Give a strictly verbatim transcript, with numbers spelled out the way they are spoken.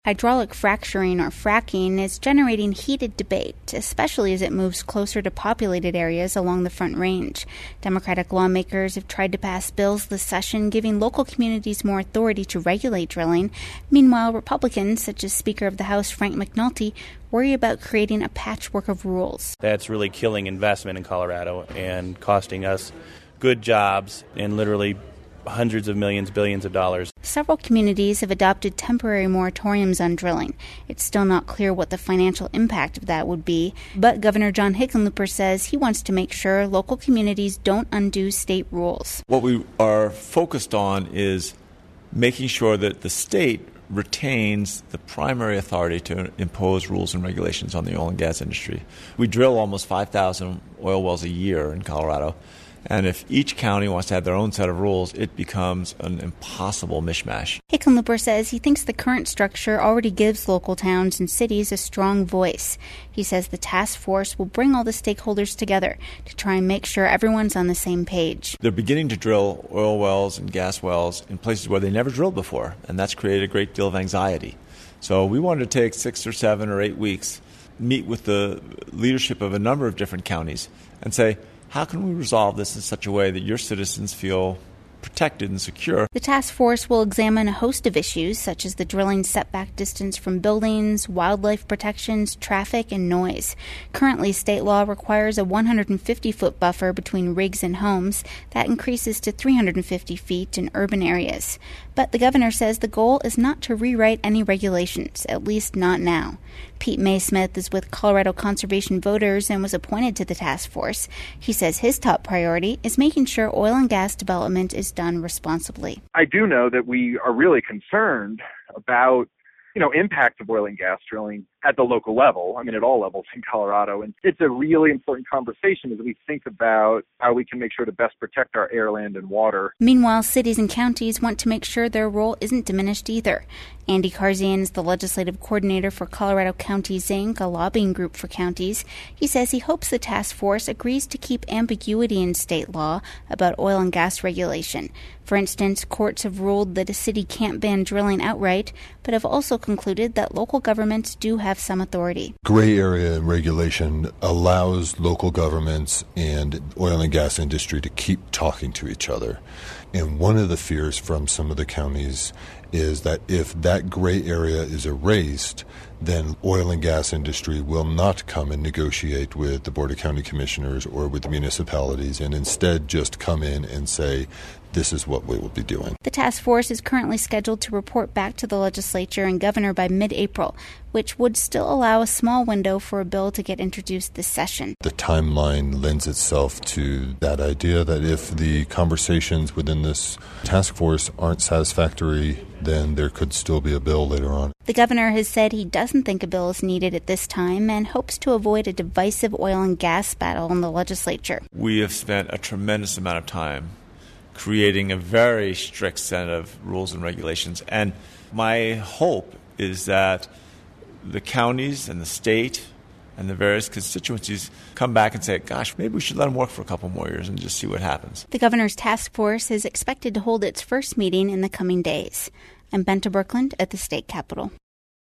Hydraulic fracturing, or fracking, is generating heated debate, especially as it moves closer to populated areas along the Front Range. Democratic lawmakers have tried to pass bills this session giving local communities more authority to regulate drilling. Meanwhile, Republicans, such as Speaker of the House Frank McNulty, worry about creating a patchwork of rules. That's really killing investment in Colorado and costing us good jobs and literally hundreds of millions, billions of dollars. Several communities have adopted temporary moratoriums on drilling. It's still not clear what the financial impact of that would be, but Governor John Hickenlooper says he wants to make sure local communities don't undo state rules. What we are focused on is making sure that the state retains the primary authority to impose rules and regulations on the oil and gas industry. We drill almost five thousand oil wells a year in Colorado. And if each county wants to have their own set of rules, it becomes an impossible mishmash. Hickenlooper says he thinks the current structure already gives local towns and cities a strong voice. He says the task force will bring all the stakeholders together to try and make sure everyone's on the same page. They're beginning to drill oil wells and gas wells in places where they never drilled before, and that's created a great deal of anxiety. So we wanted to take six or seven or eight weeks, meet with the leadership of a number of different counties, and say, how can we resolve this in such a way that your citizens feel protected and secure? The task force will examine a host of issues, such as the drilling setback distance from buildings, wildlife protections, traffic, and noise. Currently, state law requires a one hundred fifty foot buffer between rigs and homes. That increases to three hundred fifty feet in urban areas. But the governor says the goal is not to rewrite any regulations, at least not now. Pete Maysmith is with Colorado Conservation Voters and was appointed to the task force. He says his top priority is making sure oil and gas development is done responsibly. I do know that we are really concerned about, you know, impact of oil and gas drilling at the local level, I mean, at all levels in Colorado. And it's a really important conversation as we think about how we can make sure to best protect our air, land, and water. Meanwhile, cities and counties want to make sure their role isn't diminished either. Andy Karzian is the legislative coordinator for Colorado Counties, Incorporated, a lobbying group for counties. He says he hopes the task force agrees to keep ambiguity in state law about oil and gas regulation. For instance, courts have ruled that a city can't ban drilling outright, but have also concluded that local governments do have some authority. Gray area regulation allows local governments and oil and gas industry to keep talking to each other. And one of the fears from some of the counties is that if that gray area is erased, then oil and gas industry will not come and negotiate with the Board of County Commissioners or with the municipalities, and instead just come in and say, this is what we will be doing. The task force is currently scheduled to report back to the legislature and governor by mid-April, which would still allow a small window for a bill to get introduced this session. The timeline lends itself to that idea that if the conversations within this task force aren't satisfactory, then there could still be a bill later on. The governor has said he doesn't think a bill is needed at this time and hopes to avoid a divisive oil and gas battle in the legislature. We have spent a tremendous amount of time creating a very strict set of rules and regulations. And my hope is that the counties and the state and the various constituencies come back and say, gosh, maybe we should let them work for a couple more years and just see what happens. The governor's task force is expected to hold its first meeting in the coming days. I'm Benta Birkeland at the state capitol.